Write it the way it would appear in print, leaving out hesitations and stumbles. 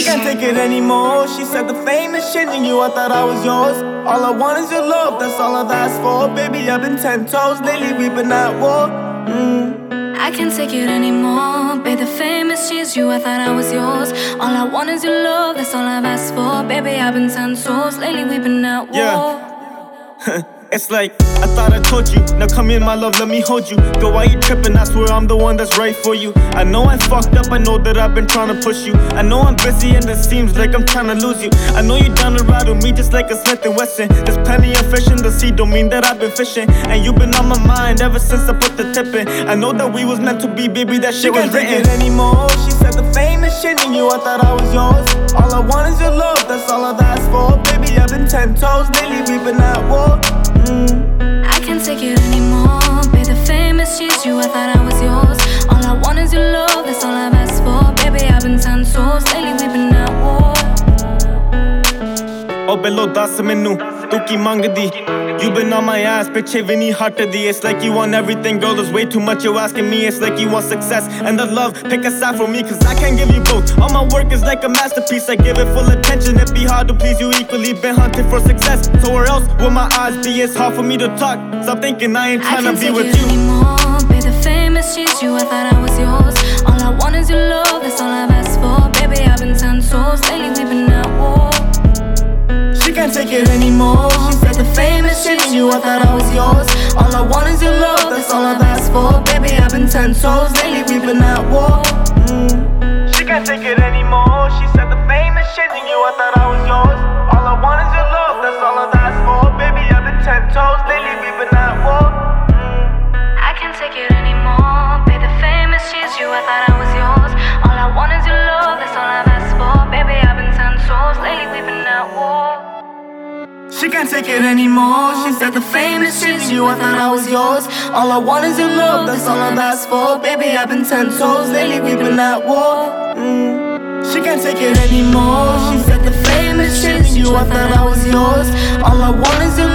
can't take it anymore. She said the fame is changing you, I thought I was yours. All I want is your love, that's all I've asked for. Baby, I've been 10 toes, lately we've been at war. I can't take it anymore. Babe, the fame has changed you, I thought I was yours. All I want is your love, that's all I've asked for. Baby, I've been 10 toes, lately we've been at war. Yeah. It's like, I thought I told you. Now come in, my love, let me hold you. Girl, why you tripping? I swear I'm the one that's right for you. I know I fucked up, I know that I've been trying to push you. I know I'm busy and it seems like I'm trying to lose you. I know you're down to ride with me just like a Smith & Wesson. There's plenty of fish in the sea, don't mean that I've been fishing. And you've been on my mind ever since I put the tip in. I know that we was meant to be, baby, that shit was written. She can't take it anymore. She said the fame is changing you, I thought I was yours. All I want is your love, that's all I've asked for. Baby, I've been 10 toes, lately we've been at war. I can't take it anymore. Babe, the fame has changed you, I thought I was yours. All I want is your love, that's all I've asked for. Baby, I've been 10 toes, lately we've been at war. Oh bello das menu, tu ki mangdi. You been on my ass, piche vi nahi hatdi. It's like you want everything, girl, there's way too much you're asking me. It's like you want success and the love, pick a side for me, cause I can't give you both. All my work is like a masterpiece, I give it full attention. It'd be hard to please you equally, been hunting for success. So where else will my eyes be? It's hard for me to talk, stop thinking I ain't trying to be with you. I can't take it anymore. Babe, the fame has changed you, I thought I was yours. All I want is your love, that's all I've asked for. Baby, I've been 10 toes, lately we've been at war. She can't take it anymore. She said the fame is changing you, I thought I was yours. All I want is your love, that's all I've asked for. Baby, I've been 10 toes, lately we've been at war. She can't take it anymore. She said the fame is changing you, I thought I was yours. All I want is your love, that's all I've asked for. Baby, I've been 10 toes, lately we've been at war. I can't take it anymore. Babe, the fame has changed you, I thought I was yours. All I want is your love, that's all I've asked for. Baby, I've been 10 toes, lately we've been at war. She can't take it anymore. She said the fame has changed you, I thought I was yours. All I want is your love, that's all I've asked for. Baby, I've been 10 toes, lately we've been at war. She can't take it anymore. She said the fame has changed you, I thought I was yours. All I want is your